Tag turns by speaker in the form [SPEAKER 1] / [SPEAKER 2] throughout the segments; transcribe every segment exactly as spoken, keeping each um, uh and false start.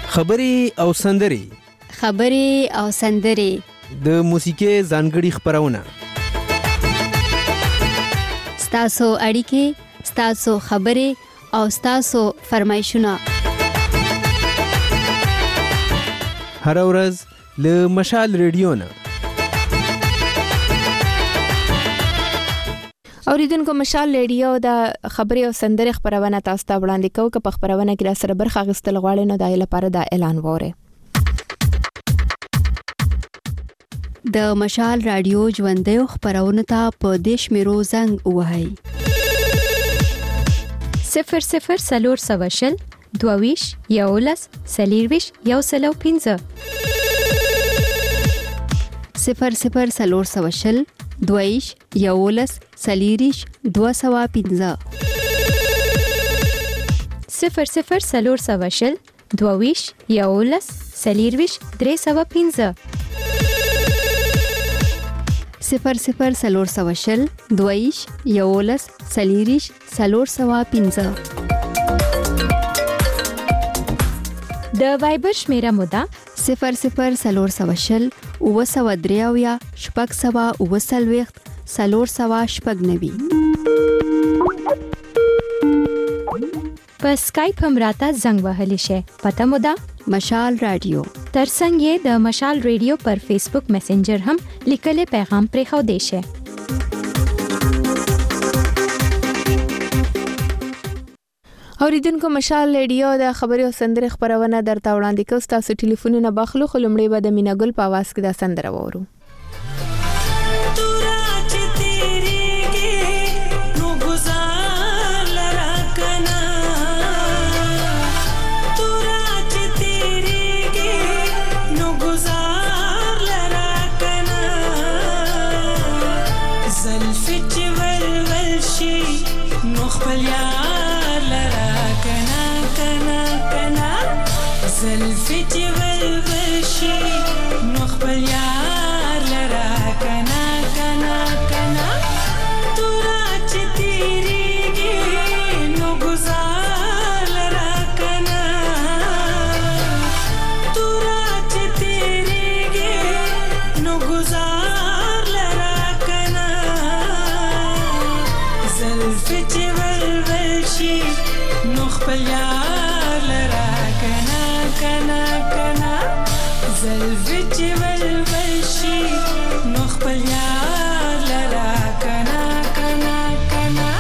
[SPEAKER 1] خبرې او سندرې
[SPEAKER 2] خبرې او سندرې
[SPEAKER 1] د موسیقۍ ځانګړي خپرونه
[SPEAKER 2] ستاسو اړیکې ستاسو خبرې او ستاسو فرمایشونه
[SPEAKER 1] هر ورځ له مشال ریډیو نه
[SPEAKER 3] اوریدونکو مشال ریډیو د خبري او سندرې خبرونه تاسو ته وړاندې کوي که په خبرونه کې را سره برخه اخیستل غواړئ نو د لپاره د اعلان وره
[SPEAKER 2] د مشال رادیو ژوندۍ خبرونه ته په دیش میرو زنګ وهاي
[SPEAKER 4] صفر صفر سلور سواشل دوویش یولس سلیرویش یو سلو پینزه
[SPEAKER 2] صفر صفر سلور سواشل دویش یولس سلیریش دو سوا پینزه
[SPEAKER 4] صفر صفر سلور سواشل دوویش یولس سلیرویش درې سوا پینزه
[SPEAKER 2] صفر صفر سلور سواشل دویش یولس سلیریش سلور سوا پینزه
[SPEAKER 4] د وایبر شمیره مودا
[SPEAKER 2] صفر صفر سلور سواشل او سوا دریاویا شپږ سوا او سلويخت سلور سوا شپږ نوي
[SPEAKER 4] په سکایپ هم راته زنګ وهلی شي پته مودا
[SPEAKER 2] مشال رادیو
[SPEAKER 4] ترڅنګ یې د مشال ریډیو پر فیسبوک میسنجر هم لیکلي پیغام پرې خو دی شي
[SPEAKER 3] اوریدونکو مشال ریډیو د خبري او سندرې خبرونه درته وړاندې کوي تاسو ټلیفونونه باخلو خلمړې به د میناګل په आवाज کې د سندره وورو
[SPEAKER 5] زلفتي والبشي نخبل يار لرا كنا كنا كنا تراج تيريجي نغزار لرا كنا تراج تيريجي نغزار لرا كنا زلفتي والبشي نخبل يار لرا كنا كنا كنا زلفتي والبشي نخبل يار لرا كنا كنا كنا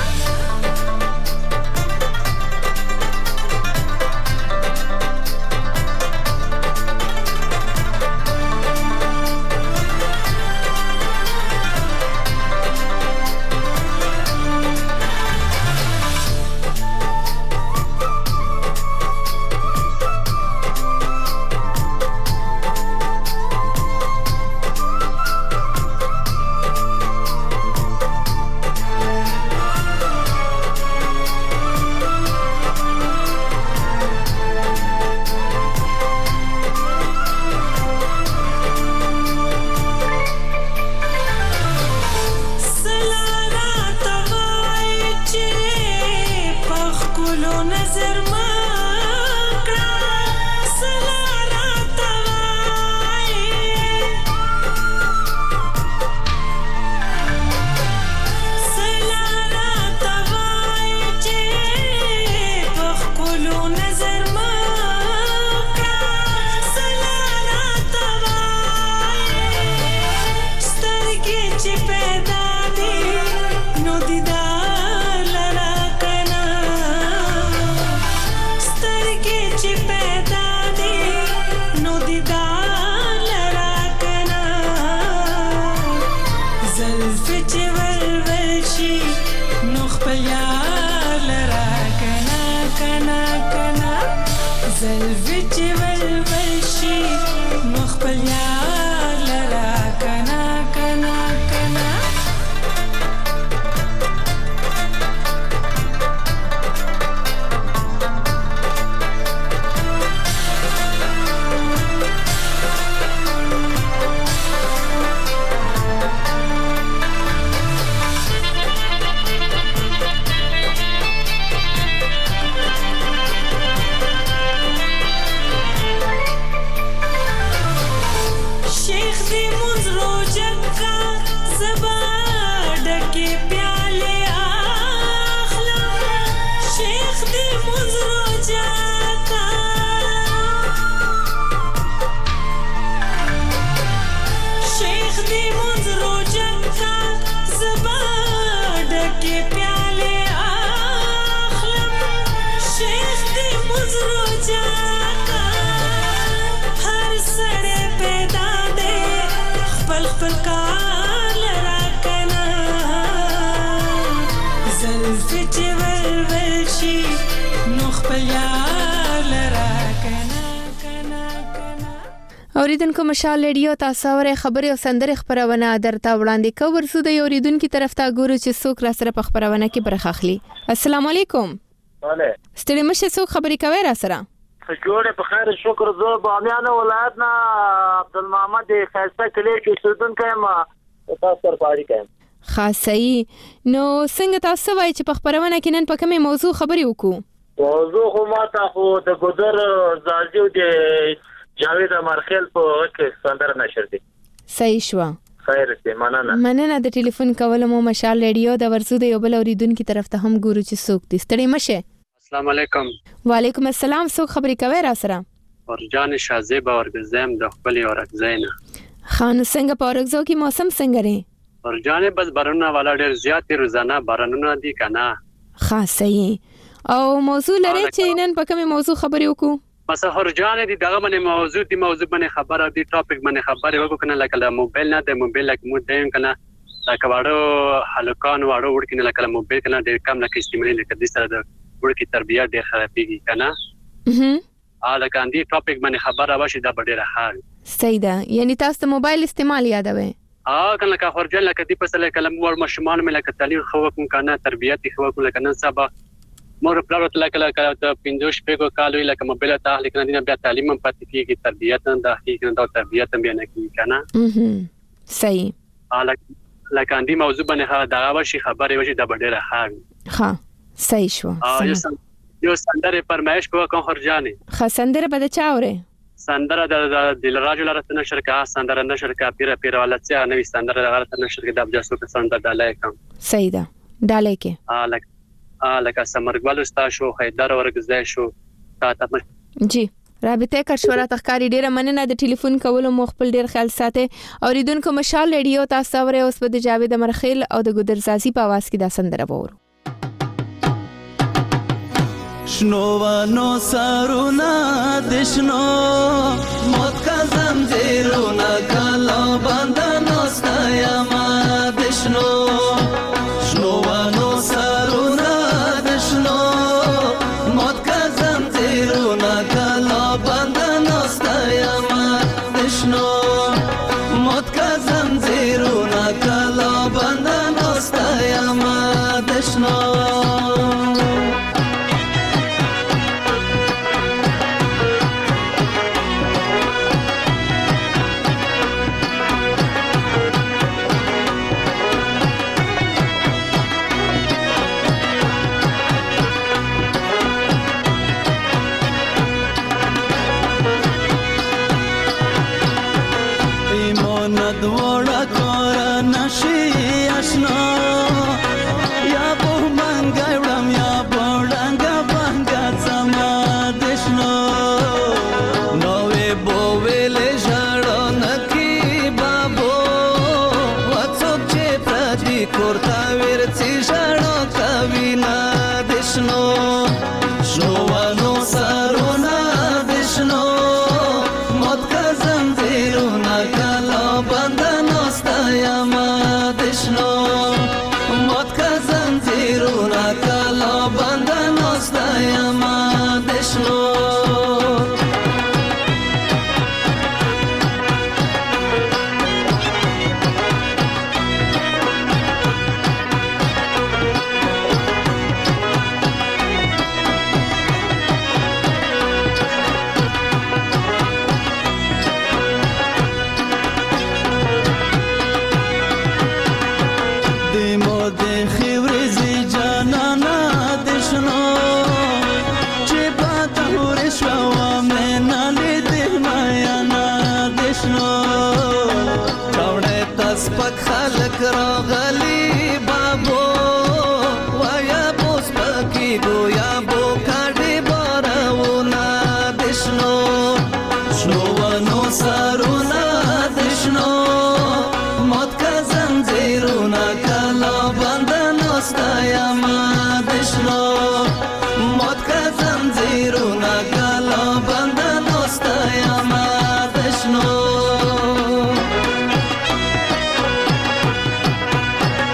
[SPEAKER 5] خپل یار لرا کنا کنا کنا.
[SPEAKER 3] اوریدونکو مشال ریډیو تاسو اورئ خبري او سندري خبرونه درته وړاندې کوو. ورسو د اوریدونکو طرف ته ګورو چې څوک را سره په خبرونه کې برخه اخلي. السلام علیکم.
[SPEAKER 6] وعلیکم.
[SPEAKER 3] ستړي مشه څوک خبري کوي را سره؟
[SPEAKER 6] جوړه په خیر شکر. زه بامیان ولایت نه عبدالمحمد خاصه کلی کې اوسیدونکی یم. تاسو سره پاړی کوم.
[SPEAKER 3] خاصي نو څنګه تاسو وایي چې په خبرونه کې نن په کومه موضوع خبري وکړو؟
[SPEAKER 6] موضوع خو ما تاسو د ګذر زالجو د جاوید امرخیل په کې سندره نشر دي.
[SPEAKER 3] صحیح شو.
[SPEAKER 6] خیر دې مننه.
[SPEAKER 3] مننه د ټلیفون کول مو مشال ریډیو د ورسو د یو بل اوریدونکو طرف ته هم ګورو چې څوک دي. ستړي مشه.
[SPEAKER 7] السلام علیکم.
[SPEAKER 3] وعلیکم السلام. څوک خبري کوي را سره؟
[SPEAKER 7] ورجان شازیب اورګزم د خپل اورګزینا.
[SPEAKER 3] خان څنګه په اورګزو کې موسم څنګه دی؟
[SPEAKER 7] ورجان بس بارونه والا ډیر زیات روزانه بارانونه دي کنه.
[SPEAKER 3] خاصي او موضوع لري چې نن په کومه موضوع خبري وکړو؟
[SPEAKER 7] بس ورجان دي دغه باندې موضوع دي موضوع باندې خبره دي ټاپک باندې خبره وکړو کنه. لکه د موبایل نه د موبایل لکه مو دیم کنه لکه واړو هلکان واړو ورکینه لکه موبایل کنه ډیر کم لکه استعمال لکه د سره د ورکی تربیت ډیر خرابېږي کنه. اها ا لکه اندي ټاپک باندې خبره وشي دا ډیره حال.
[SPEAKER 3] صحیح ده. یعنی تاسو د موبایل استعمال یادوي؟
[SPEAKER 7] اه کنه که خورجل لکه دی پس لکه مور مشمان مې لکه تعلیم خو کوم کنه تربیت خو کوم لکه نن سبا مور پلار ته لکه لکه د پینځوش پیګو کالو لکه موبایل ته لیکن دینه بیا تعلیم هم پاتې کیږي تربیت نه د حقیقت د تربیت هم نه کیږي کنه.
[SPEAKER 3] اها صحیح.
[SPEAKER 7] اه لکه اندي موضوع باندې دا وشي خبره وشي د ډیره حال.
[SPEAKER 3] ها صحیح شو.
[SPEAKER 7] اه یو سندره پرمایش کو کوم خورجاني.
[SPEAKER 3] خا سندره بده چاوره.
[SPEAKER 7] سندره د دلراجو لاره نشر کا سندره نشر کا پیره پیره ولا څه نوې سندره لاره نشر کې د ابجاسو په سندره ډالای کوم.
[SPEAKER 3] صحیح ده. ډالای کې
[SPEAKER 7] ا لک ا لک سمرګل استا شو خیدر ورګزای شو تا ته
[SPEAKER 3] جی رابطه کړ شو را تخکاری ډیره مننه د ټلیفون کولو مو خپل ډیر خیال ساتي. اوریدونکو مشال ریډیو تاسو اورئ اوس په جاوید امرخیل او د ګدرزازي په आवाज کې دا سندره وورو.
[SPEAKER 8] شنوانو سارونا دشنو موت کا زنجیرونا کالو بندانو ستایما دشنو شنوانو سارونا دشنو موت کا زنجیرونا کالو بندانو ستایما دشنو موت کا زنجیرونا کالو بندانو ستایما دشنو دوڑا کورا نشی اشنا یا بو منگا وڑم یا بوڑنگا بانگا سما دشنو نوے بوویلے جاڑو نکی بابو وڅوک چې پردي کورتا ورڅي جاړو کوینا دشنو شنوانو سارونا دشنو موت کا زنجیرونا کالو بندانو ستایما دشنو موت کا زنجیرونا کالو بندانو ستایما دشنو خلق راغلی بابو ویا بوس پکی گویا بو کاڑی بارونا دشنو شنوانو سارونا دشنو موت کا زنجیرونا کالو بندانو ستایما دشنو موت کا زنجیرونا کالو بندانو ستایما دشنو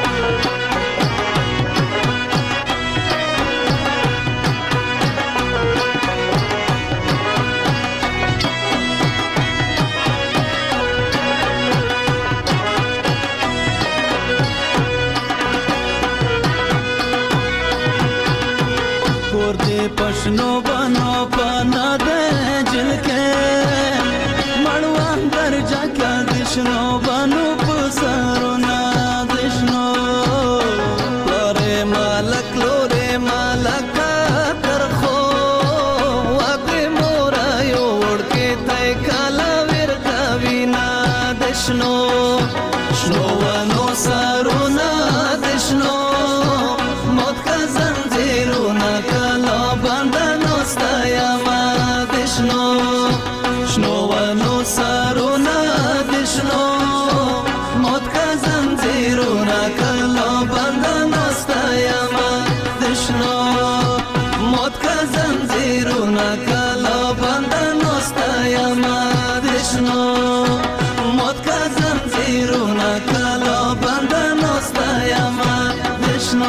[SPEAKER 8] دشنو بنو پنا دے جل کے مڑوان درجہ کا دشنو بنو پسرونا دشنو لورے مالک لورے مالک ترخو واقع مورا یوڑ کے تای کالا ورکا وینا دشنو شنو ونو سارونا دشنو موت کا زنجیرونا کلا بندنو ستایما دشنو شنو ونو سارونا دشنو موت کا زنجیرونا کلا بندنو ستایما دشنو موت کا زنجیرونا کلا بندنو ستایما دشنو موت کا زنجیرونا کلا بندنو ستایما دشنو.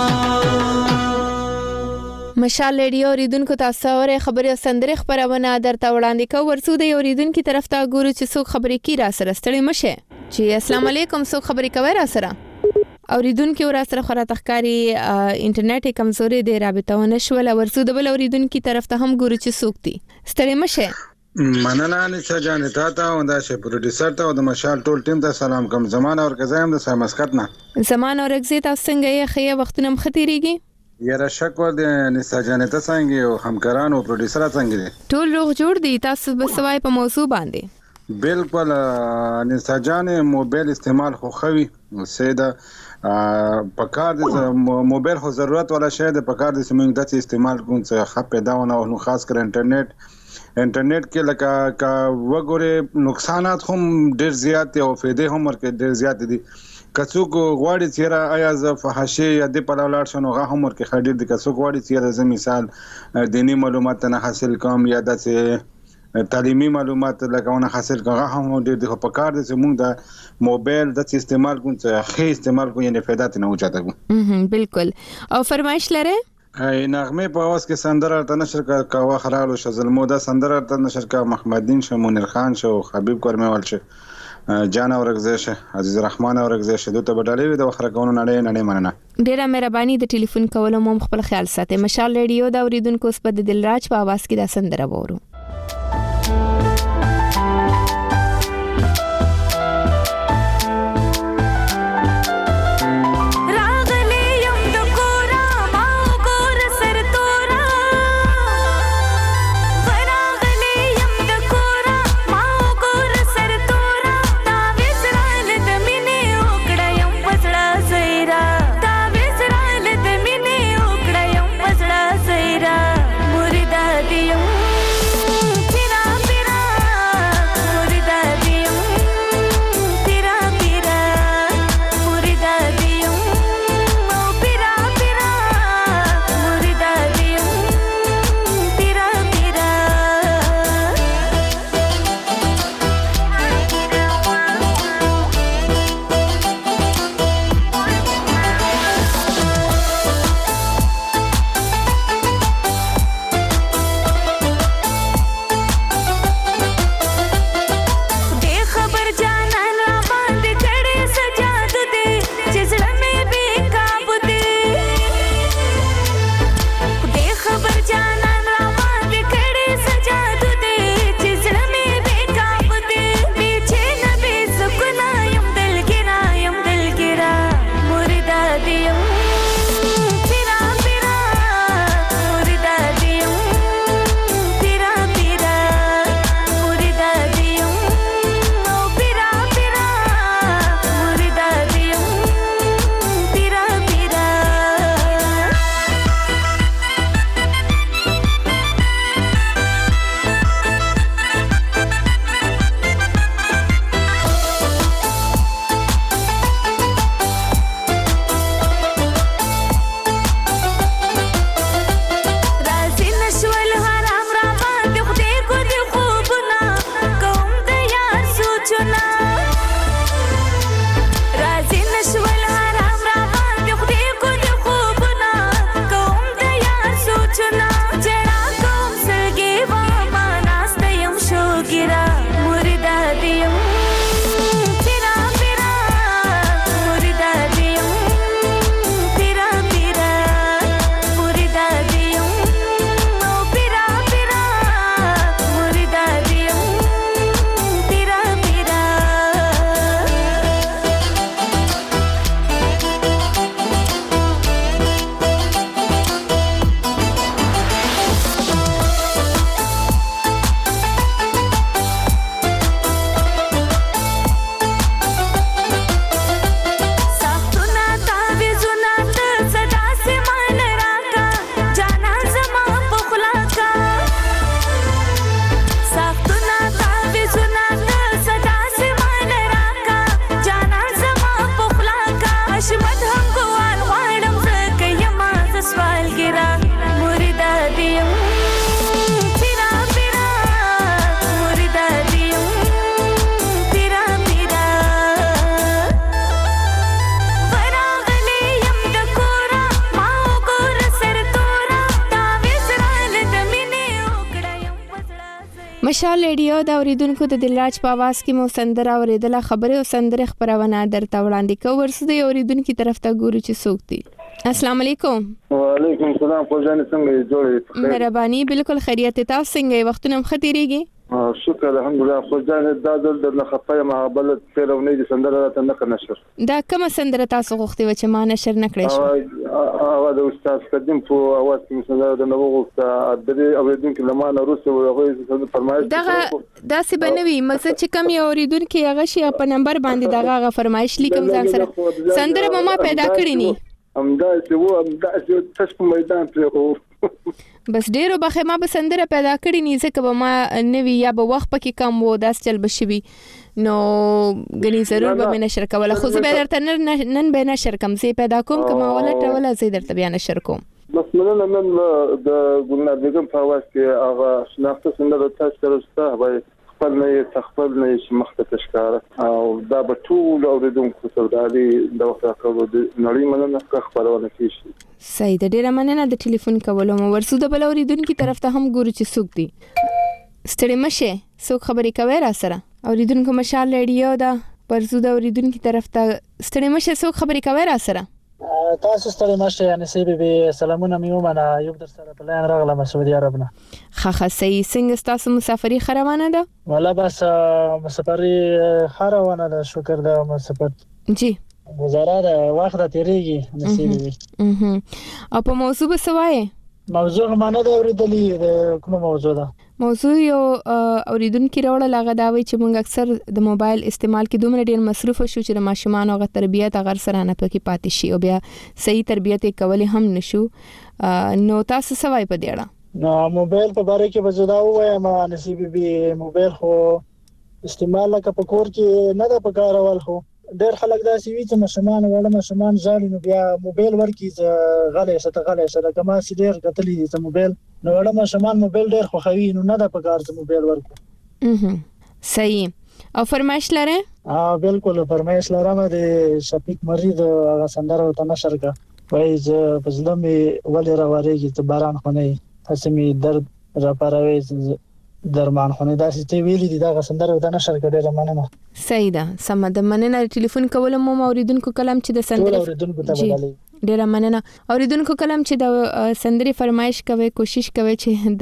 [SPEAKER 3] مشال ریډیو اوریدونکو تاسو اورې خبري او سندري خبرونه درته وړاندې کوو. ورسو د اوریدونکو طرف ته ګورو چې څوک خبري کی را سره ستړي مشه. چې السلام علیکم، څوک خبري کوي را سره؟ اوریدونکو را سره خورا تخکاری انټرنیټ کمزوري دی، رابطه ونه شول. ورسو د بل اوریدونکو طرف ته هم ګورو چې څوک دي. ستړي مشه.
[SPEAKER 9] مننه نشه جان ته ته او د شه پروډوسر ته او د مشال ټول ټیم ته سلام کوم. زمان اور کزایم د سمسکت نه
[SPEAKER 3] زمان اور اگزیت تاسو څنګه یې خیا وختونه مختيريږي؟
[SPEAKER 9] یاره شکر د نشه جان ته څنګه او همکاران او پروډوسر څنګه دي؟
[SPEAKER 3] ټول روغ جوړ دي. تاسو به سوای په موضوع باندې
[SPEAKER 9] بالکل نشه جان موبایل استعمال خو خوي سیده پکار د موبایل خو ضرورت ولا شی د پکار د سیمنګ د استعمال کوم څه خپ پیدا ونه او خاص کر انټرنیټ انټرنیټ کې لکه کا وګوره نقصانات هم ډیر زیات او فائدې هم ورکړي ډیر زیات دي. کڅوک غواړي چې را آیا ز فحاشي یا د پلاولار شنو غا هم ورکړي خډیر دي. کڅوک غواړي چې ز مثال دینی معلومات نه حاصل کوم یا د تعلیمي معلومات لکهونه حاصل کوم غا هم ډیر دي. په کار دي چې موږ د موبایل د استعمال کوم څه خې استعمال کوو یعنی فائدات نه وچاته کوم.
[SPEAKER 3] بالکل. او فرمایش لره
[SPEAKER 9] ای نغمه په اواز کې سندره ته نشر کا وا خرالو شزلمو دا سندره ته نشر کا محمد دین شه منیر خان شه حبیب کرموال شه جان اورغزه شه عزیز رحمان اورغزه شه دوته بدلې د وخره کونو نړۍ نړۍ مننه.
[SPEAKER 3] ډیره مهرباني. د ټلیفون کولو مو خپل خیال ساتئ. مشال ریډیو دا اوریدونکو سپد دلراج په اواز کې دا سندره وورو.
[SPEAKER 10] مردا دیم
[SPEAKER 3] مشال ریډیو د اوریدونکو د دلراج په आवाज کې مو سندره اوریدله. خبره او سندره خبرونه درته وړاندې کوو. ورسره اوریدونکو طرف ته ګورو چې څوک دي. السلام علیکم.
[SPEAKER 10] وعلیکم السلام. پوجا نه څنګه جوړې؟
[SPEAKER 3] مهرباني. بالکل خیریت. تاسو څنګه وختونه مختیریږي؟
[SPEAKER 10] شکر الحمدلله. پوجا نه دا د نه خپای مهابل پیرونی د سندره ته نه کنشر.
[SPEAKER 3] دا کوم سندره تاسو غوښتي و چې ما نشر نکړې شو؟
[SPEAKER 10] او د استاد قدیم په اواز کې سندره د نوو غوښته د اوریدونکو لمانه روسي او هغه فرمایش
[SPEAKER 3] دغه داسې بنوي مقصد چې کم یو اوریدونکو هغه شی په نمبر باندې دغه فرمایش لیکم ځان سره سندره ما پیدا کړی ني
[SPEAKER 10] همدا چې وو همدا چې تاسو په میدان پرې
[SPEAKER 3] بس ډیرو بخې ما به سندره پیدا کړی ني ځکه به ما نوی یا به وخت پکې کم وو داس چل بشوي نو غني ضرور به مې نشر کوله خو زه به درته نن به نشر کوم زه پیدا کوم کومه ولټه ولا زه درته بیا نشر کوم.
[SPEAKER 10] بس مننه نن د ګلنار بیگم په واس کې هغه شناخته سندره تاسو سره وای خپل نه تخپل نه مخته تشکاره او دا به ټول اوریدونکو سودالي د وخت راکړو د نړۍ مننه خبرونه کیږي.
[SPEAKER 3] صحیح ده. ډیره مننه د ټلیفون کولو مو. ورسو د بل اوریدونکو طرف ته هم ګورو چې څوک دي. ستړي مشه څوک خبرې کوي را سره؟ اوریدونکو مشال ریډیو دا ورسو د اوریدونکو طرف ته ستړي مشه څوک خبرې کوي را سره؟
[SPEAKER 11] تاسو ستړي مشه یعنی سی بي سلامونه میومنه یو در سره په لان راغله سعودي عرب نه.
[SPEAKER 3] خخه صحیح. څنګه تاسو مسافري خروانه ده؟
[SPEAKER 11] ولا بس مسافري خروانه ده. شکر ده مسافر
[SPEAKER 3] جی
[SPEAKER 11] گزاره ده وخت تیریږي نصیب وي.
[SPEAKER 3] او په موضوع به سوای
[SPEAKER 11] موضوع معنی دا اوریدلې د کوم موضوع ده؟
[SPEAKER 3] موضوع یو اوریدونکو راوړل هغه دا وی چې موږ اکثر د موبایل استعمال کې دومره ډیر مصروف شو چې د ماشومان او تربیت هغه سره نه پکې پاتې شي او بیا صحیح تربیت کولې هم نشو. نو تاسو سوای په دیړه؟
[SPEAKER 11] نو موبایل په باره کې بزدا وایم نصیب به موبایل خو استعمال لکه په کور کې نه د پکارول خو ډېر خلک دا سی وی چې مشمان ولا مشمان ځالي نو بیا موبایل ورکی ز غلې ست غلې سره کما سي ډېر کتلې چې موبایل نو ولا مشمان موبایل ډېر خوخوي نو نه د پکار چې موبایل ورکو.
[SPEAKER 3] اها صحیح. او فرمایش لره؟
[SPEAKER 11] ها بالکل فرمایش لره د شفیق مرید هغه سندره ته نشر کا وای ز پزلمي ولې راوړېږي ته باران خونه هسمي درد را پاروي درمان خونه داسې ته ویلې دي دا سندره ته نشر کړي مننه.
[SPEAKER 3] صحیح ده. سم ده. مننه. ټلیفون کول مو اوریدونکو کلام چې د سندره
[SPEAKER 11] اوریدونکو ته بدلې
[SPEAKER 3] ډیره مننه. اوریدونکو کلام چې د سندري فرمایش کوي کوشش کوي چې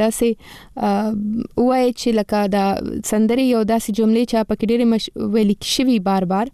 [SPEAKER 3] داسې وای چې لکه دا سندري یو داسې جملې چې په کې ډیره ویل شي بار بار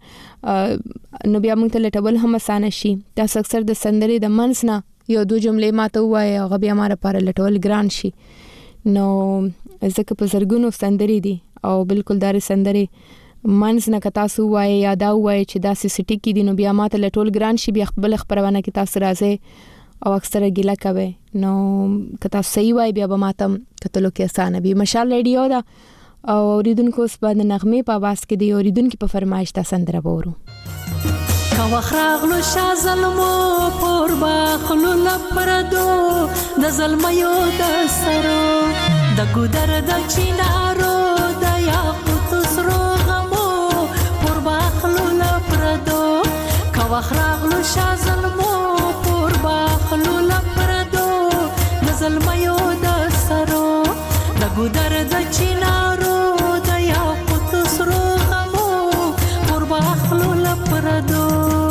[SPEAKER 3] نو بیا موږ ته لټول هم آسان شي. تاسو اکثر د سندري د منځ نه یو دو جملې ماته وای هغه بیا ماره لپاره لټول ګران شي. نو ځکه په زرګونو سندري دي او بالکل دار سندري منځ نه کتا سو وای یا دا وای چې دا سټی کې دي نو بیا ماته لټول ګران شي بیا خپل خبرونه کې تاسو راځي او اکثره ګیلا کوي نو کتا صحیح وای بیا به ماته کتلو کې آسان وي. مشال ریډیو دا او اوریدونکو سپد نغمه په واس کې دی اوریدونکو په فرمایش تا سندره وورو.
[SPEAKER 5] کا وخراغلو شا ظلمو پر باخلو لپردو د ظلميو د سرو د ګودر د چینارو د یاقوت سرو غمو پر باخلو لپردو کا وخراغلو شا ظلمو پر باخلو لپردو د ظلميو د سرو د ګودر د چینارو د یاقوت سرو غمو پر باخلو لپردو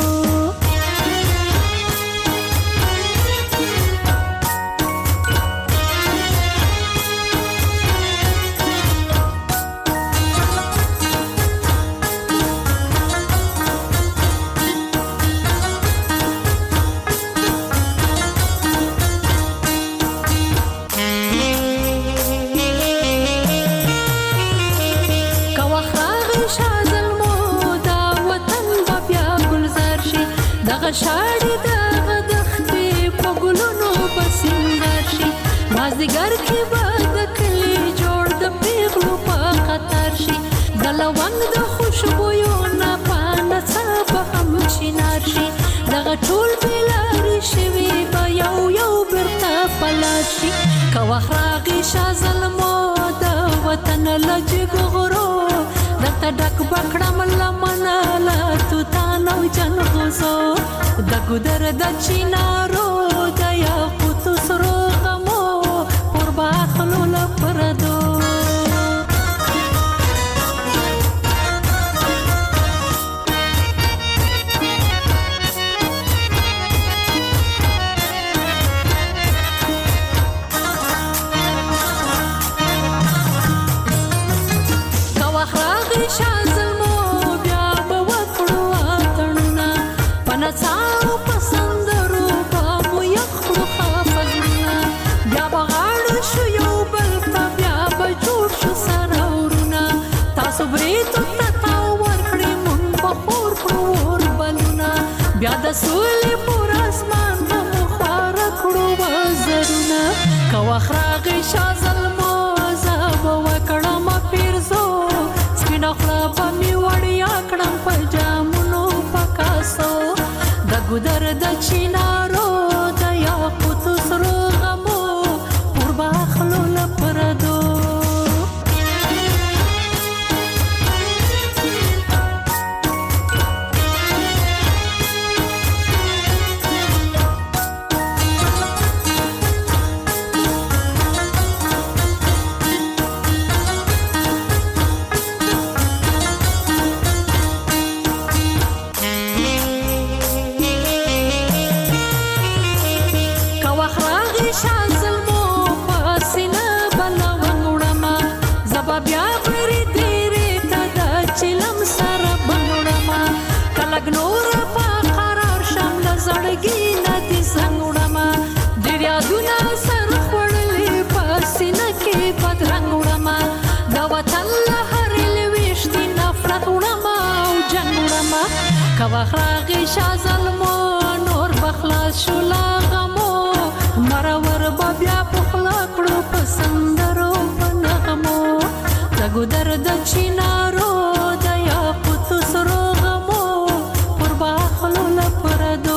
[SPEAKER 5] شاړې د غدختې په ګلونو بسنګر شي مازدیګر کې به د کلي جوړ د پیغلو په خطر شي د لونګ د خوشبویو نه پانه څه به هم چینار شي دغه ټول بېلارې شوي به یو یو بیرته پلار شي که وخت راغی شا ظلمو د وطن له جګو غرو درته ډک به کړم لمنه له توتان او جنغوزو د ګودر د چینارو د یاقوتو سرو غمو پر باخلو لپردو شازلمو زب وکړم پیرزو سپین خړه په می وړیا کړم په جامونو پکاسو د ګودر د چینارو د یاقوت سرو غمو پر باخلو لپردو کواخراغی شازلمو نور بخلاص شولا غمو مرور بابیا پخلا کړو پسندرو پنغمو دغه درد چینارو د یاقوت سرو غمو پر باخلو لپردو.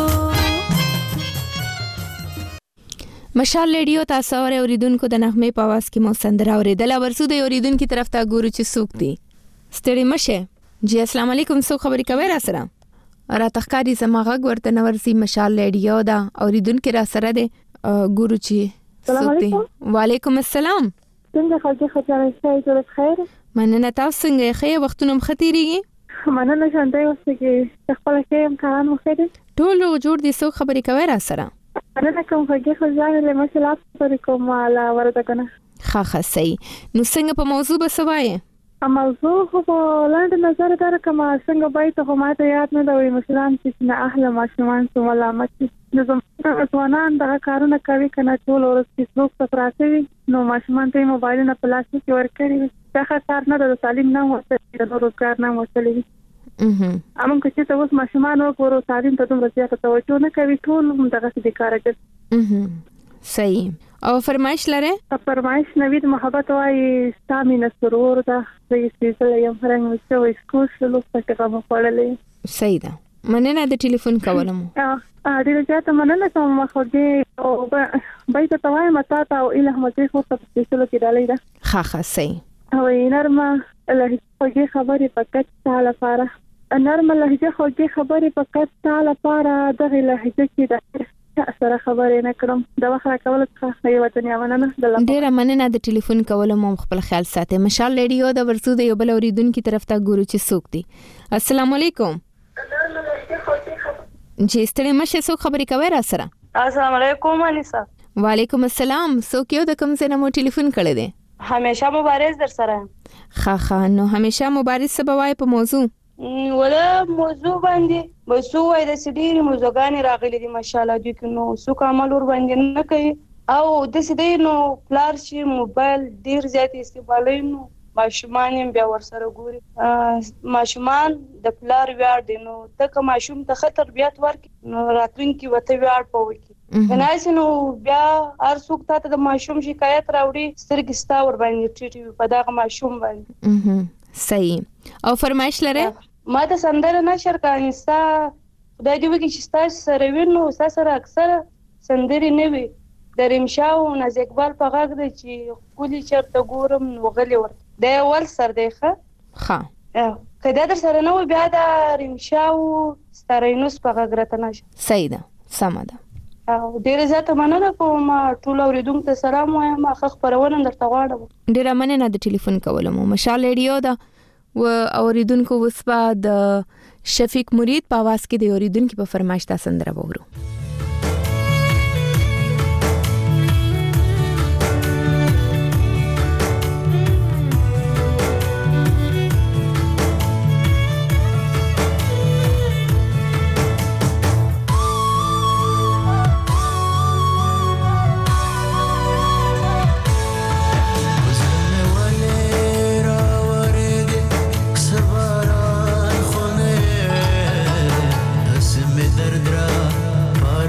[SPEAKER 3] مشال ریډیو تاسو اوریدونکو د نغمه په आवाज کې مو سندره اوریدل ورسو د اوریدونکو طرف ته ګورو چې څوک دي. ستړي مشه جی السلام علیکم څو خبرې کوي را سره را تخکاری زماغه ورته نورسي مشال ریډیو دا اوریدونکو را سره دي ګورو چې څوک دي. وعلیکم السلام
[SPEAKER 12] څنګه خلک خطر شي ټول خیر
[SPEAKER 3] مننه تاسو څنګه ښه وختونه مختيريږي
[SPEAKER 12] مننه شانته اوس کې خپل کې امکان مو خیر
[SPEAKER 3] ټول جوړ دي څو خبرې کوي را سره
[SPEAKER 12] مننه کوم چې خو ځان له مسلات پر کوم لا ورته کنه
[SPEAKER 3] ښه ښه صحیح نو څنګه په موضوع بسوایې
[SPEAKER 12] موضوع خو لاندې نظر در کما څنګه بای ته ماته یاد نه دی مثلا چې نه اهل ماشومان سو ملامت د زموږ ځوانان دا کارونه کوي کنه ټول ورځ فیسبوک ته پراته نو ماشومان ته موبایل نه پلاستیک ورکړي دا کار نه د تعلیم نه وته د روزګار نه وته
[SPEAKER 3] اها
[SPEAKER 12] امون چې ته اوس ماشومان ورو تعلیم ته دومره زیاته توجه نه کوي ټول دغه څه کار کوي
[SPEAKER 3] اها صحیح او فرمایش لره
[SPEAKER 12] فرمایش نوید محبت وای ستامینه سرور دا د سپیشل یم فرنګ چې وای سکول شلو څخه کوم خړلې
[SPEAKER 3] صحیح ده مننه د ټلیفون کولم
[SPEAKER 12] ا ډیر زیاته مننه کوم خو دې او بای ته توای متا تا او اله مته خو په سپیشل کې ډالې ده
[SPEAKER 3] ها ها صحیح
[SPEAKER 12] او نرمه لهجه خبرې پکټ تعالی لپاره نرمه لهجه خو دې خبرې پکټ تعالی لپاره دغه لهجه کې ده سره خبرې نه کړم دا واخره کول څه یو وطن یمنه
[SPEAKER 3] ډیره مننه د ټلیفون کولو مو خپل خیال ساتي مشال ریډیو د ورسو د یو بل اوریدونکو طرف ته ګورو چې څوک دي. السلام علیکم جی ستړي مشه څوک خبرې کوي را سره
[SPEAKER 13] السلام علیکم انیسا
[SPEAKER 3] وعلیکم السلام څوک یو د کوم ځای نه مو ټلیفون کړی دی
[SPEAKER 13] همیشه مبارز در سره
[SPEAKER 3] ښه ښه نو همیشه مبارز سبوای په موضوع
[SPEAKER 13] ولا موضوع باندې بسو وای د سډيري موضوعګانی راغلي دي ماشاءالله دوی نو سو عمل ور باندې نه کوي او د سډي نو پلار شي موبایل ډیر زیات استعمالوي نو ماشومان بیا ور سره ګوري ماشومان د پلار ویاړ دي نو تک ماشوم ته خطر بیا ورک نو راتلونکي وته ویاړ پوي کنایس نو بیا هر څوک ته د ماشوم شکایت راوړي سترګې ستا ور باندې ټیټي په دغه ماشوم باندې
[SPEAKER 3] صحیح او فرمایش لره
[SPEAKER 13] ما ته سندره نشر کانستا خدای دې وکړي چې تاسو سره وینو تاسو سره اکثر سندري نه وي د رمشاو ناز اقبال په غږ دی چې کلی چرته ګورم نو غلي ور د اول سر دی ښه
[SPEAKER 3] ښه
[SPEAKER 13] کله در سره نو بیا د رمشاو ستارینوس په غږ راته نشه
[SPEAKER 3] صحیح ده سم ده
[SPEAKER 13] او ډیر زیاته مننه کوم ټول اوریدونکو ته سلام وایم اخ خبرونه درته غواړم
[SPEAKER 3] ډیر مننه د ټلیفون کولم مشال ریډیو دا و اوریدونکو وسپا د شفیق مرید په आवाज کې د اوریدونکو په فرمایش تاسو سندره وورو
[SPEAKER 8] درد را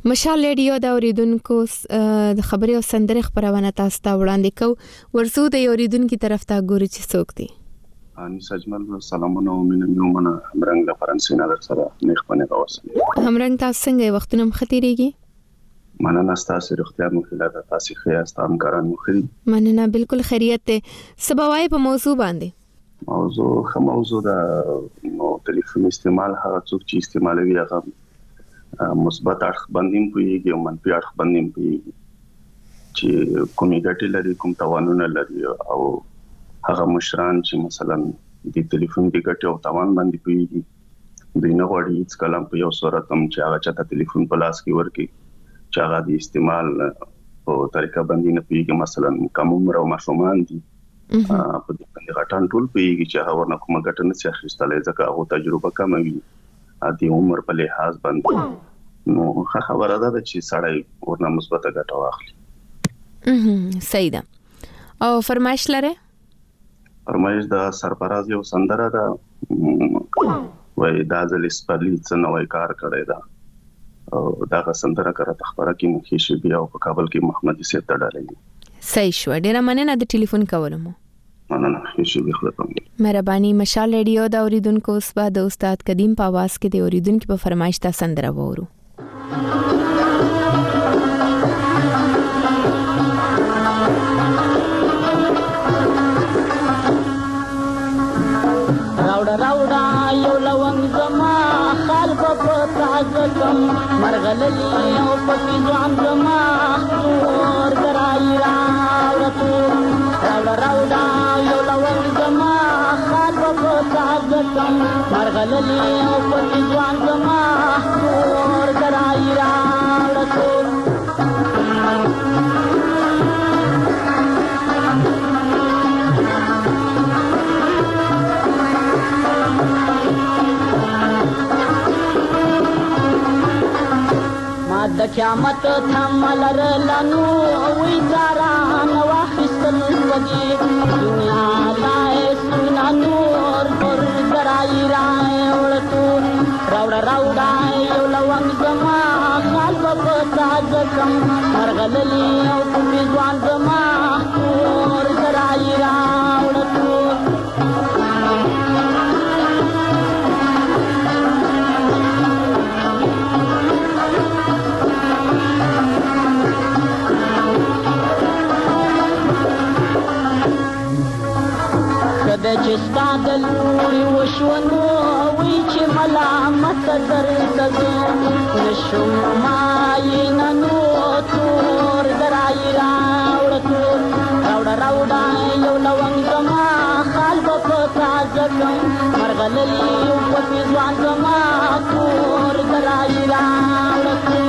[SPEAKER 3] مشال ریډیو د اوریدونکو د خبري او سندري خبرونه تاسو ته وړاندې کو ورسو د اوریدونکو طرف ته ګوري چې څوک دي.
[SPEAKER 14] اني سجمل سلامونه او مینه میومنه همرنګ د فرانسې نه در سره نیخ پنه راوسه
[SPEAKER 3] همرنګ تاسو څنګه وختونه مختيريږي
[SPEAKER 14] مننه تاسو روغتیا مو خلاف تاسو خیا ستام کاران مو خري
[SPEAKER 3] مننه بالکل خیریت ته سباوای په موضوع باندې
[SPEAKER 14] موضوع خو موضوع د نو ټلیفون استعمال هغه څوک چې استعمالوي هغه مثبت اړخ باندې پويږي او منفي اړخ باندې پويږي چې کومې ګټې لري کوم توانونه لري او هغه مشران چې مثلا د ټلیفون د ګټې او توان باندې پويږي دوی نه غواړي چې کلام په یو صورت هم چې هغه چاته ټلیفون په لاس کې ورکړي چې هغه د استعمال په طریقه باندې نه پیږي مثلا کوم عمر او ماشومان دي په دې باندې غټان ټول پیږي چې هغه ورنه کومه ګټه نه شي اخیستلای ځکه هغه تجربه کم وي د عمر په لحاظ باندې نو خبره ده چې سړی ورنه مثبت ګټه واخلي.
[SPEAKER 3] صحیح ده. او فرمایش لره؟
[SPEAKER 14] فرمایش د سرفراز یو سندره ده وای دا ځل سپلی څه نوې کار کړی ده او دا سندره کرا تخبره کې مخې شي بیا په کابل کې محمد سید تړلې.
[SPEAKER 3] صحیح شو. ډیره مننه د ټلیفون کولمو.
[SPEAKER 14] مننه شي به خپل.
[SPEAKER 3] مهرباني. مشال ریډیو د اوریدونکو اوس به د استاد قدیم په आवाज کې د اوریدونکو په فرمایش تا سندره وورو.
[SPEAKER 15] راوډا راوډا یو لونګ زما خال په پتاځم مرغللی او پتی ځوان زما تور درای راوړتو راوډا راوډا یو لونګ زما خال په پتاځم مرغللی او پتی ځوان زما تور درای راوړتو د قیامت تملر لنو وی زاران واخستل ودی دنیا لای سنا نور پر درای راي ورتو راوډا راوډا یو لوان زما خال په تاج کم مرغللی او په ځوان زما پر درای راوړتو د چستا د لوري وشونو وی چې ملامت درته نشم ماین نو تور درای راوړتو راوډا راوډا یو لونګ زما خال په تاځم مرغللی په ځوان زما تور درای راوړتو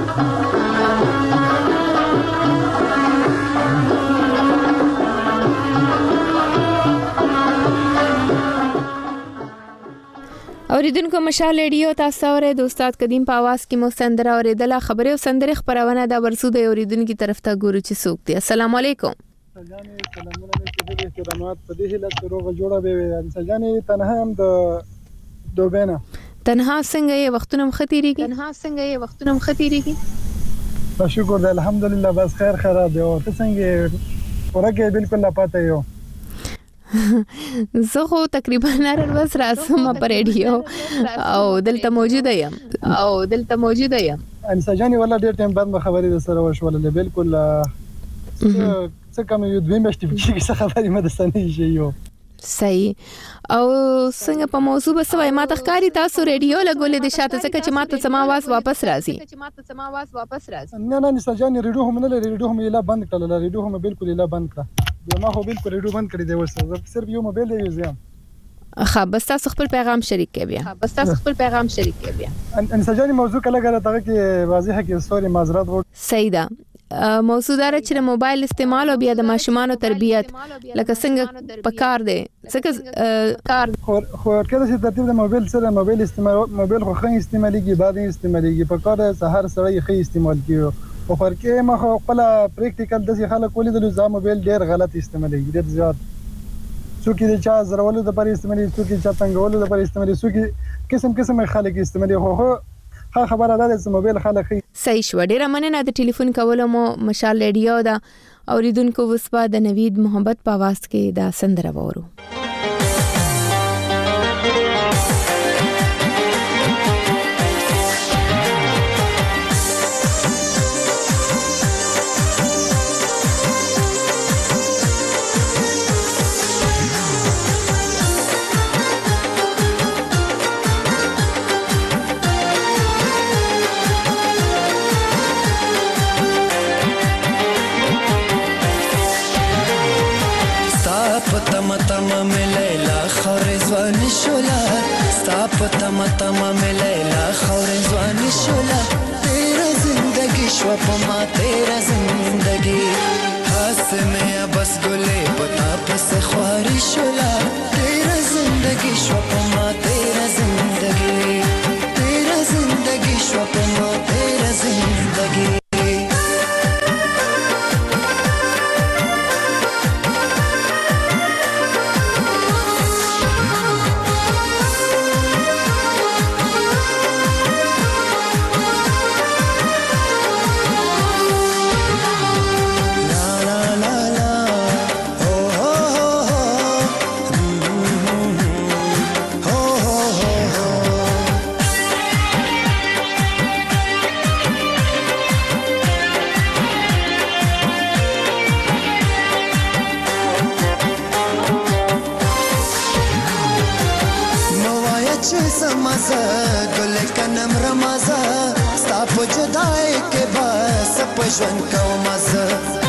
[SPEAKER 3] اوریدونکو مشال ریډیو تاسو اورئ د استاد قدیم په आवाज کې مو سندره اوریدله خبري او سندري خبرونه د ورسو د اوریدونکو طرف ته ګورو چې څوک دي. السلام علیکم.
[SPEAKER 11] سلامونه سلامونه چې د احترامات په دې هله روغ جوړه به سلجانې تنها هم د دوبینه
[SPEAKER 3] تنها څنګه یې وختونه مختيريږي تنها څنګه یې وختونه مختيريږي
[SPEAKER 11] شکر دی الحمدلله بس خیر خراب دی او ته څنګه ورګه بالکل نه پاتې یو
[SPEAKER 3] زه خو تقریبا هر ورځ راځم په ریډیو او دلته موجوده یم او دلته موجوده یم
[SPEAKER 11] انسا جاني ولا ډېر ټایم بعد ما خبرې سره وشولې بالکل څه کوم یو دویم مشتي چې خبرې مدستاني شي یو
[SPEAKER 3] صحیح. او څنګه په موضوع به سوای ما تخکاری تاسو ریډیو لګولې د شاته ځکه چې ما ته سما आवाज واپس راځي چې ما ته سما आवाज واپس راځي
[SPEAKER 11] نه نه انسا جاني ریډیو هم نه لري ریډیو هم یې لا بند کړل ریډیو هم بالکل یې لا بند کړ ما خو بالکل ریډیو بند کړی دی ورسره صرف یو موبایل دی یوز یم
[SPEAKER 3] ښه بس تاسو خپل پیغام شریک کړئ بیا بس تاسو خپل پیغام شریک کړئ بیا
[SPEAKER 11] انسا جاني موضوع کله غره ته کې واضح کې سوري معذرت غواړم.
[SPEAKER 3] صحیح ده. موضوع دار چې موبایل استعمال او بیا د ماشومان تربیت لکه څنګه پکار دی څنګه کار
[SPEAKER 11] خو خو کله چې ترتیب د موبایل سره موبایل استعمال موبایل خو خې استعماليږي بعد استعماليږي پکار سهار سره یې استعمال کیو او فرقه ما خو خپل پریکټیکل د ځي خلک ولې د ځا موبایل ډیر غلط استعماليږي ډیر زیات څوک د چا زرولو د پر استعمالي څوک چا څنګه ولې د پر استعمالي څوک قسم قسم خلک استعمالي خو
[SPEAKER 16] ها خبره ده چې موبایل خلک
[SPEAKER 3] صحیح شو. ډیره مننه د ټلیفون کولو مو. مشال ریډیو دا اوریدونکو وسپا د نوید محمد په आवाज کې دا سندره وورو.
[SPEAKER 17] تما میں لیلا خور زوان شولا ستا پتا متما میں لیلا خور زوان شولا تیرا زندگی شو پما تیرا زندگی ہاس میں بس گلے پتا پس خواری شولا تیرا زندگی شو پما تیرا زندگی تیرا زندگی شو پما تیرا زندگی ژوند کوم زه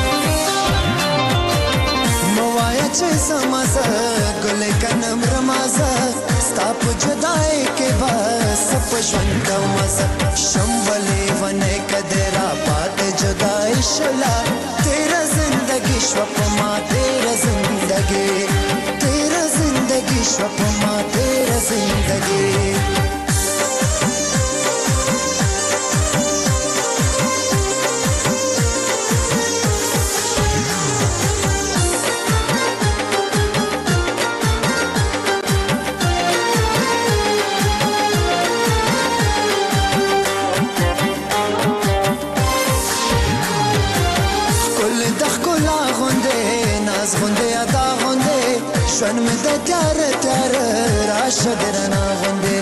[SPEAKER 17] موایا چې سمزه ګلې کنم رمازه ستا په جدای کې بس په ژوند کوم زه شمبلې ونه کدرا پات جدای شلا تیرا زندگی شو په ما تیرا زندگی تیرا زندگی شو په ما تیرا زندگی ژوند مې د تیاره تیاره راشه درنه غوندې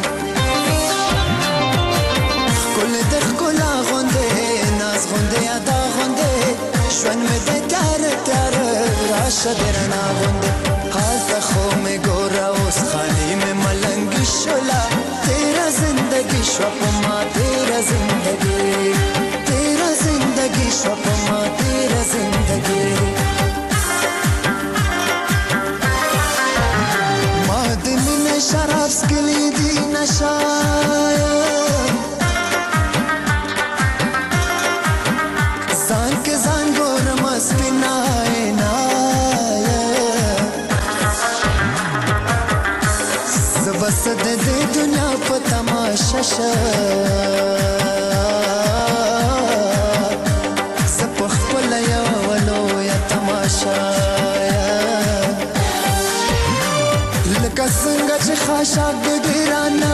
[SPEAKER 17] ښکلې د ښکلا غوندې ناز غوندې ادا غوندې ژوند مې د تیاره تیاره راشه درنه غوندې هلته خو مې ګوره اوس خالي مې ملنګي شوله تیره زندګي شوه په ما تیره زندګي تیره زندګي شوه په ما تیره زندګي شراب سکلی دی نشایا زان کے زان گورم اسپنائے نایا زبست دے دنیا پا تماشا شا زپخ پلیا ولو یا تماشا څنګه چې خاشاک د ګرانه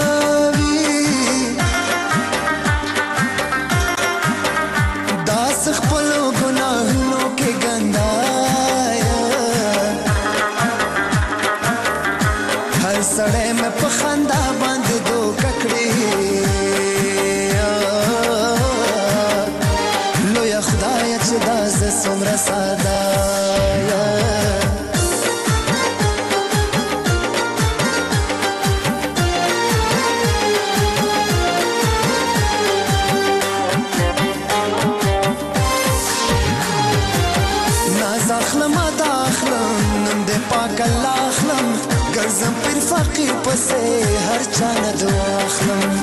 [SPEAKER 17] وي داس خپلو ګناهونو کې ګندایا هر سړی مې په خندا باندې دوکه کړې لویه خدایه چې دا زه څومره ساده ګرځم پر فقیر پسې هر چا نه دعا اخلم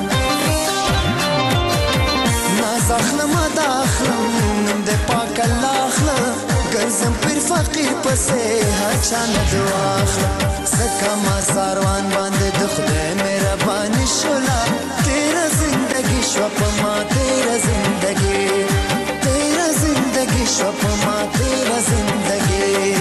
[SPEAKER 17] ناز اخلم ادا اخلم نوم دې پاک الله اخلم ګرځم پر فقیر پسې هر چا نه دعا اخلم ځکه ما ساروان باندې د خدای مهرباني شوله تیره زندګي شوه په ما تیره زندګي تیره زندګي شوه په ما تیره زندګي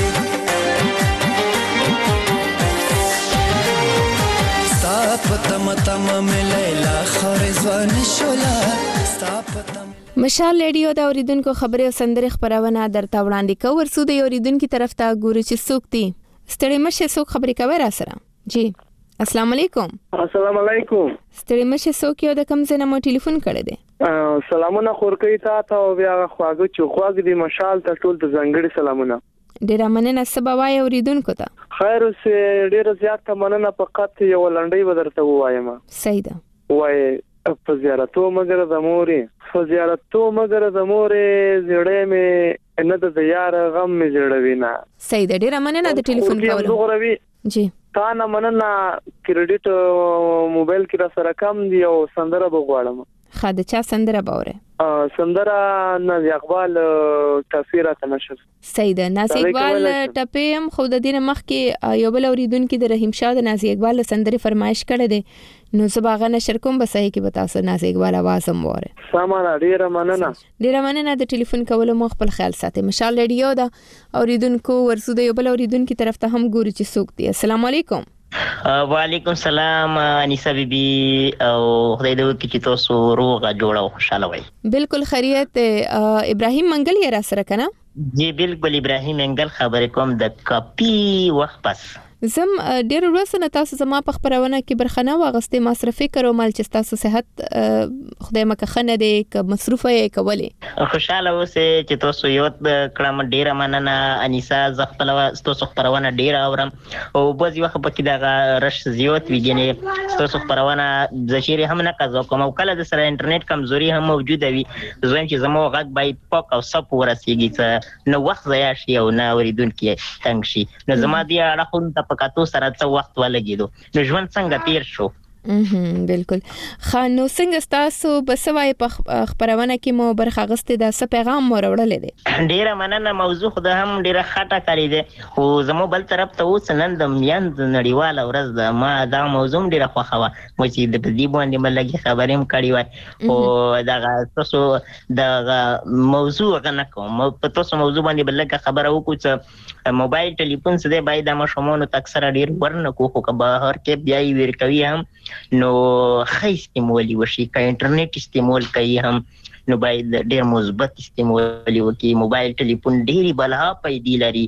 [SPEAKER 17] پتم تم مې لیلا خورې ځوان شولا ستا پتم
[SPEAKER 3] مشال ریډیو دا اوریدونکو خبري او سندري خبرونه درته وړاندې کوو. ورسو د اوریدونکو طرف ته ګورو چې څوک دي. ستړي مشه څوک خبري کوي را سره. جی السلام علیکم.
[SPEAKER 18] السلام علیکم.
[SPEAKER 3] ستړي مشه څوک یو د کم ځای نه مو ټلیفون کړی دی؟
[SPEAKER 18] سلامونه خورکې تا ته او بیا خواږه چې خواږه دي مشال ته ټول د زنګړي سلامونه.
[SPEAKER 3] ډیره مننه. سبا وای اوریدونکو ته
[SPEAKER 18] خیر اوسه. ډیره زیات مننه. فقط یو لنډي بدرته وایم.
[SPEAKER 3] صحیح ده.
[SPEAKER 18] وای په زیارتو مگر د مورې په زیارتو مگر د مورې زړې مې نه د یار غم مې زړوي نه.
[SPEAKER 3] صحیح ده. ډیره مننه د ټلیفون کولو. جی
[SPEAKER 18] تا نه مننه. کریډټ موبایل کې را سره کم دی او سندره بغواړم.
[SPEAKER 3] خاده چا سندره باوره؟
[SPEAKER 18] سندره نازي اقبال تفسیر ته نشر.
[SPEAKER 3] صحیح ده. نازي اقبال ټپیم خو د دین مخ کې یو بل اوریدونکو د رحیم شاه د نازي اقبال سندره فرمایش کړه دي. نو زباغه نشر کوم بس هي کې بتا سو نازي اقبال आवाज هم وره.
[SPEAKER 18] سامان ډیره مننه.
[SPEAKER 3] ډیره مننه د ټلیفون کولو مخ خپل خیال ساتي. مشال ریډیو دا اوریدونکو ورسو د یو بل اوریدونکو طرف ته هم ګوري چې څوک دي. السلام علیکم.
[SPEAKER 19] وعلیکم السلام انیسا بیبي او خدای دې وکړي چې تاسو روغه جوړه او خوشاله وئ.
[SPEAKER 3] بالکل خیریت. ابراهیم منګل یې را سره کنه؟
[SPEAKER 19] جی بالکل ابراهیم منګل خبرې کوم د کاپی وخت پس.
[SPEAKER 3] زم ډیر ورسره تاسو زما په خبرونه کې برخنه واغستې مصرفي کړو مال چې تاسو صحت خدای مکه خنه دې ک مصرفه یې کولې.
[SPEAKER 19] خوشاله اوسه چې تاسو یو کلم ډیر مننه انیسا. زغپل تاسو خبرونه ډیر اورم او بوزي وخت په کې دا رش زیات ویګنه تاسو خبرونه ذخیره هم نه کزو کوم او کله د سره انټرنیټ کمزوري هم موجوده وي. زم چې زمو غږ بای پاک او سپ ورسیږي څه نو وخت ضایع شي او نه اوریدونکو تنګ شي. نو زما دی اړه پکاتو سره څه وخت ولګیدو. نو ژوند څنګه تیر شو؟
[SPEAKER 3] اها بالکل. خانو څنګه تاسو بسوای په خبرونه کې مو برخه غستې د څه پیغام مو راوړل دي؟
[SPEAKER 19] ډیره مننه. موضوع خو د هم ډیره خاطه کړی دی خو زمو بل طرف ته اوس نن د میاند نړیواله ورځ ده. ما دا موضوع ډیره خوښه وه مو چې د دې باندې ملګری خبرې هم کړې وای او دا تاسو د موضوع غنه کوم په تاسو موضوع باندې بلګه خبره وکړو چې موبایل ټلیفون څه دی باید د مشمونو تکثر ډیر ورنکو خو که بهر کې بیا یې ور کوي هم نو خی استعمالي وشي. که انټرنیټ استعمال کوي هم نو باید ډیر مثبت استعمال وکړي. موبایل ټلیفون ډېری بلها پیدا لري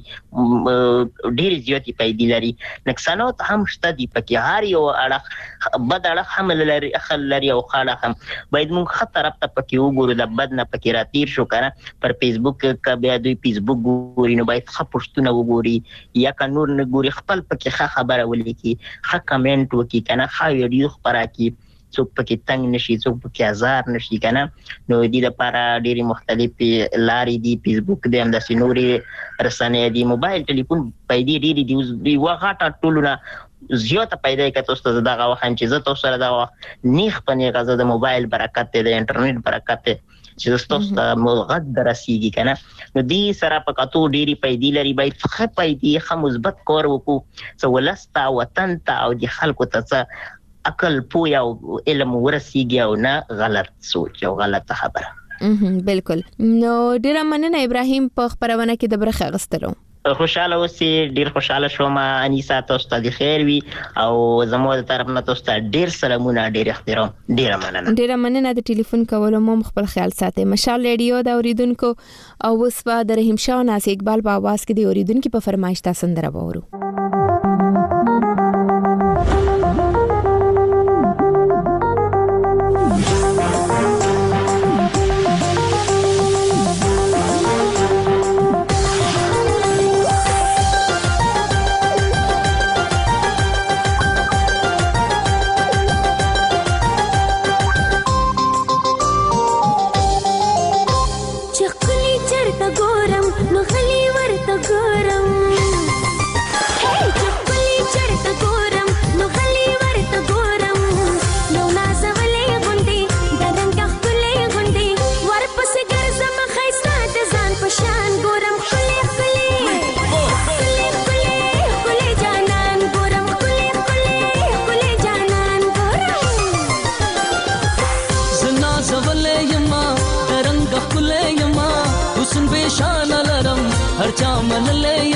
[SPEAKER 19] ډېر زیاتې پیدا لري. نقصانات هم شته دي پکې. هر یو اړه بد اړه هم لري اخل لري او خاله هم باید موږ خطر رابطه پکې وګورو. د بد نه پکې راتیر شو کنه پر فیسبوک کا بیا دوی فیسبوک ګوري نو باید ښه پښتونه وګوري یا که نور نه ګوري خپل پکې ښه خبره ولیکي ښه کمنټ وکړي کنه ښه ویډیو خپره کړي څوک پکې تنگ نشي څوک پکې ازار نشي کنه. نو دې لپاره ډېری مختلفې لارې دي. فیسبوک دې هم داسې نورې رسنۍ دي. موبایل ټلیفون پیدا ډېرې دي. یوه غټه ټولونه زیاته پیدا یې که تاسو ته زه دغه وخت چې زه تاسو سره دغه نیغ په نیغه زه د موبایل برکت دی د انټرنیټ برکت دی چې تاسو ته غږ درسیږي کنه. نو دې سره په کتو ډېرې پیدا لري. باید ښه پیدا ښه مثبت کار وکړو څه ولس ته وطن ته او د خلکو ته څه عقل پویا او علم ورسیږي او نه غلط سوچ او غلطه خبره.
[SPEAKER 3] اها بالکل. نو ډیر مننه ابراهیم په خبرونه کې د برخه غستلو.
[SPEAKER 19] خوشاله اوسې. ډیر خوشاله شوم انیسا. تاسو ته د خیر وي او زموږ د طرف نه تاسو ته ډیر سلامونه ډیر احترام. ډیر مننه.
[SPEAKER 3] ډیر مننه د ټلیفون کولو مو خپل خیال ساتي. مشال ریډیو د اوریدونکو او وسپا د رحیم شاه نازي اقبال په आवाज کې د اوریدونکو په فرمایش تاسو سندره وورو.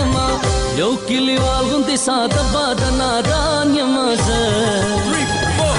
[SPEAKER 8] یو کلیوال غوندې ساده باد نادان یم زه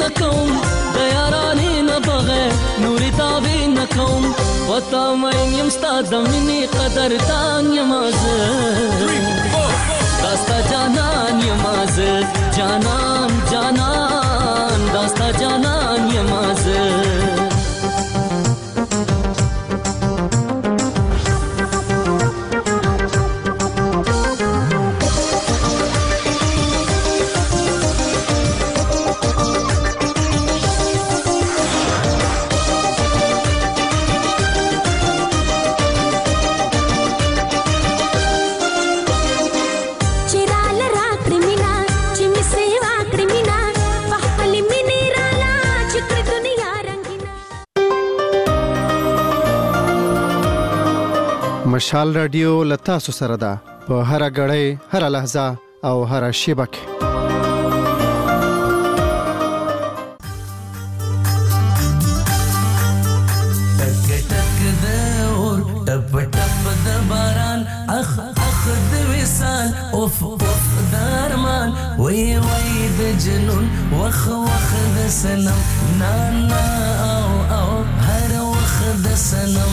[SPEAKER 8] نکوم د یارانې نه بغیر نورې تابې نه کوم وتا مین یم ستا د مینې قدردان یما زه دا ستا جانان یما زه جانان جانان دا ستا جانان یما زه
[SPEAKER 1] مشال رادیو لتاسو سره ده په هر غړې هر لحظه او هر شیبه کې
[SPEAKER 8] ټپ ټپ د باران اخ اخ د وصال اوف اوف درمان وی وی د جنون وخ وخ د سنم نا نا او او هر وخ د سنم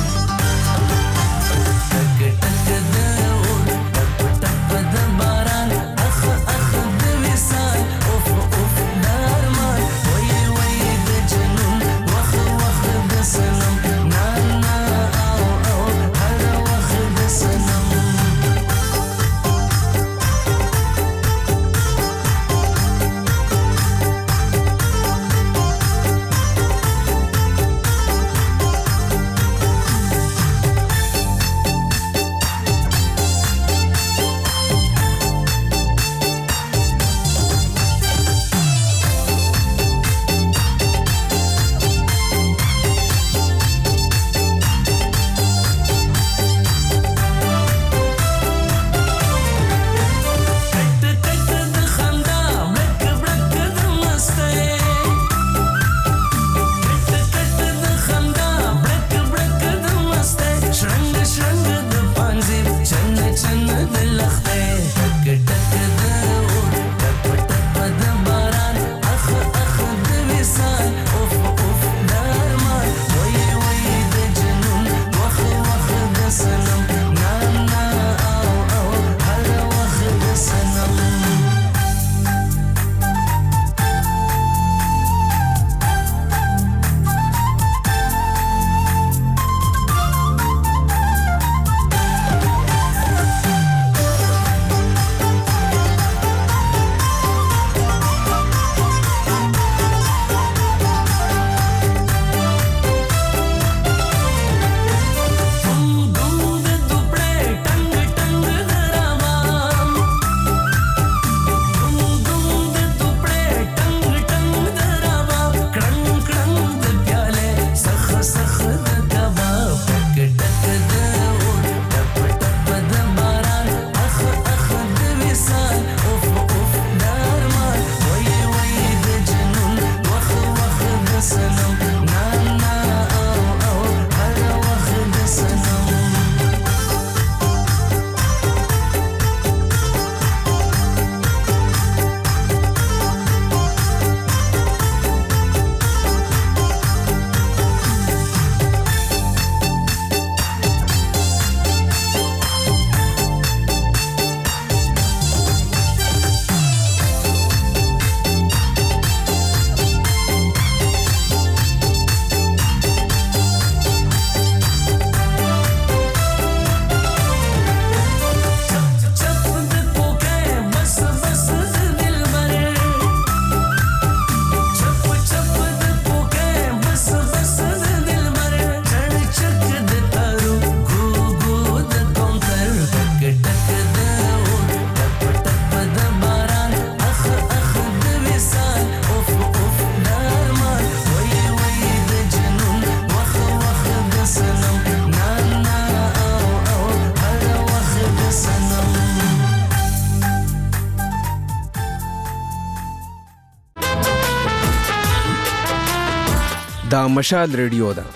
[SPEAKER 1] دا مشال ریډیو ده.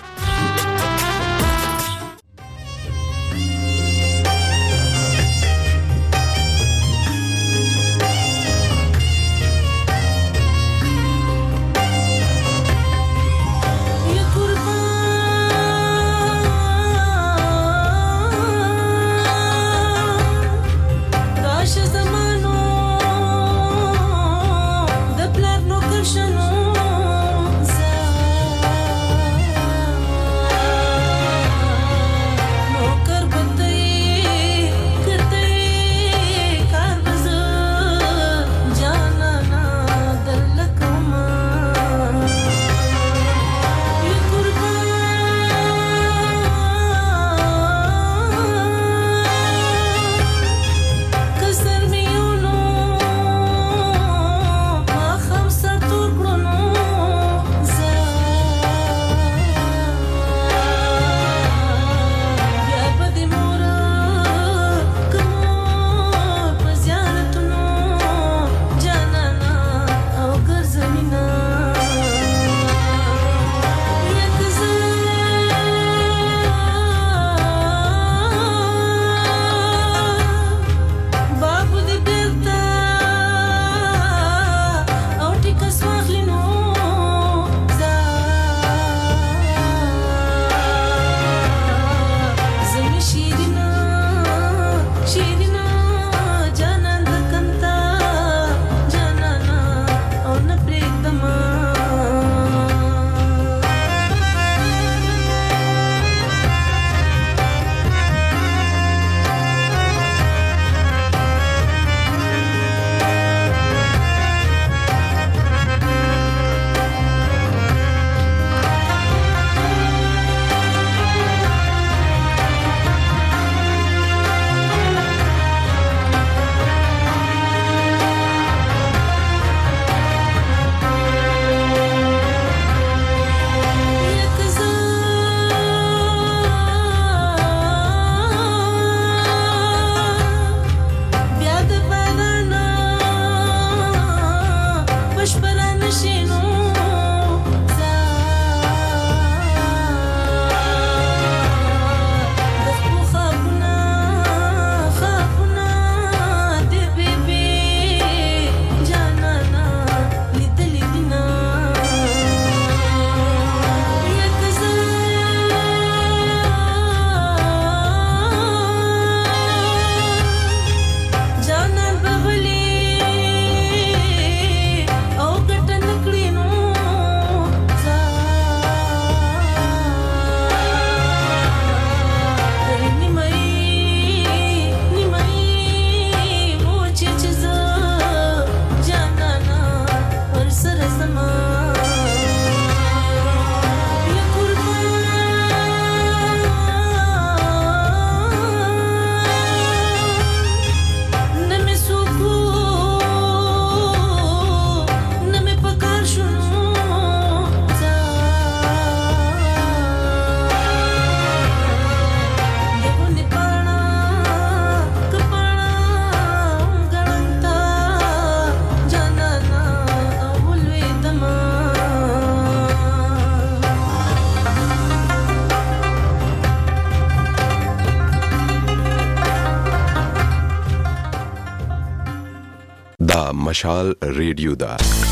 [SPEAKER 20] دا مشال ریډیو دا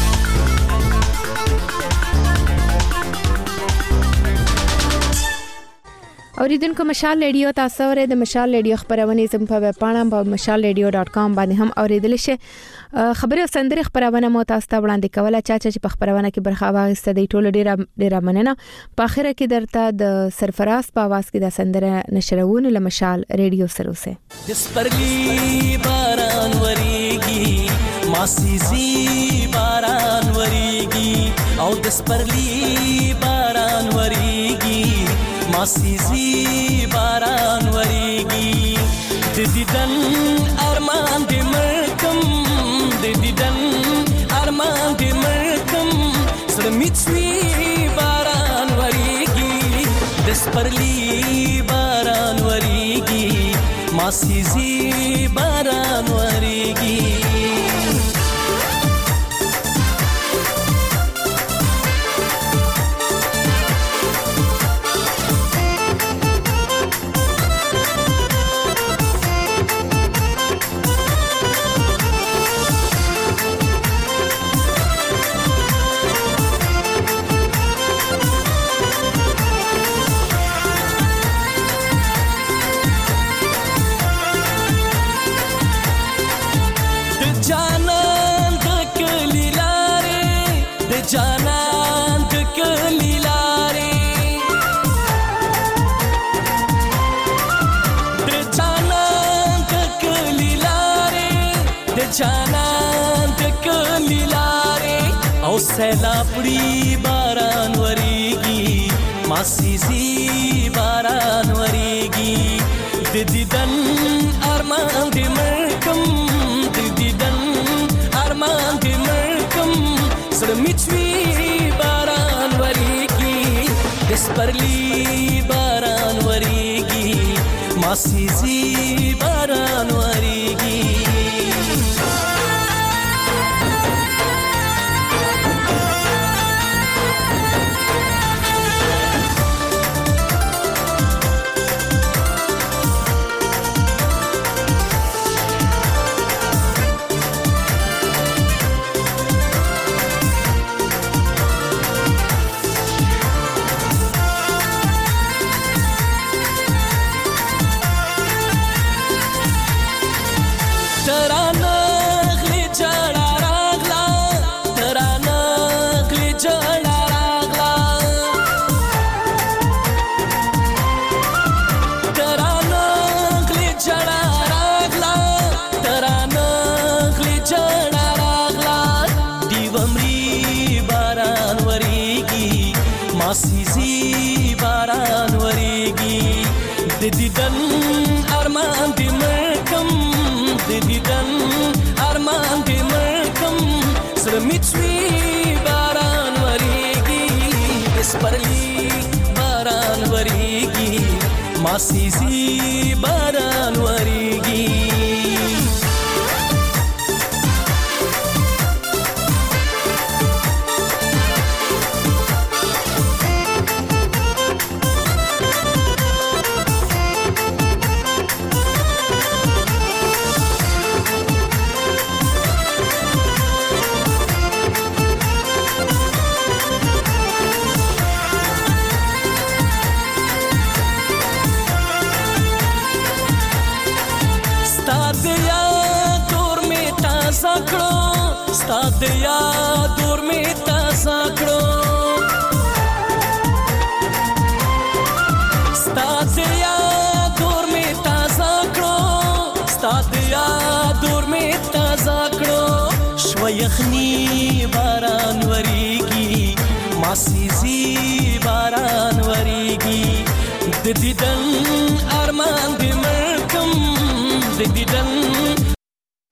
[SPEAKER 3] اوریدونکو مشال ریډیو تاسو ورې د مشال ریډیو خبرونه زم په ویب پاڼه په مشال ریډیو ډاٹ کام باندې هم اوریدل شي. خبري او سندري خبرونه مو تاسو ته وړاندې کوله چا چې په خبرونه کې برخه واغسته دی ټول ډیره ډیره مننه. په اخر کې درته د سرفراز په आवाज کې د سندره نشرونه له مشال ریډیو سره وسه.
[SPEAKER 8] دسپرلی باران وریږي ماسيزي باران وریږي او دسپرلی باران وریږي ماسيزي باران وریږي د دیدن ارمان دې مرکم د دیدن ارمان دې مرکم سره میچوي باران وریږي دسپرلی باران وریږي ماسيزي باران وریږي جانان د کلی لارې د جانان د کلی لارې د جانان د کلی لارې او سیلابړي باران وریږي ماسيزي باران وریږي د دیدن ارمان دې مرکم د دیدن ارمان دې مرکم سره میچوي باران وریږي دسپرلی باران وریږي ماسيزي باران وریږي ماسيزي باران وریږي د دیدن ارمان دې مرکم د دیدن ارمان دې مرکم سره میچوي باران وریږي دسپرلی باران وریږي ماسيزي باران وریږي ستا د یاد اور می تازه کړو ستا د یاد اور می تازه کړو ستا د یاد اور می تازه کړو شو یخنی باران وریږي ماسيزي باران وریږي د دیدن ارمان دې مرکم د دیدن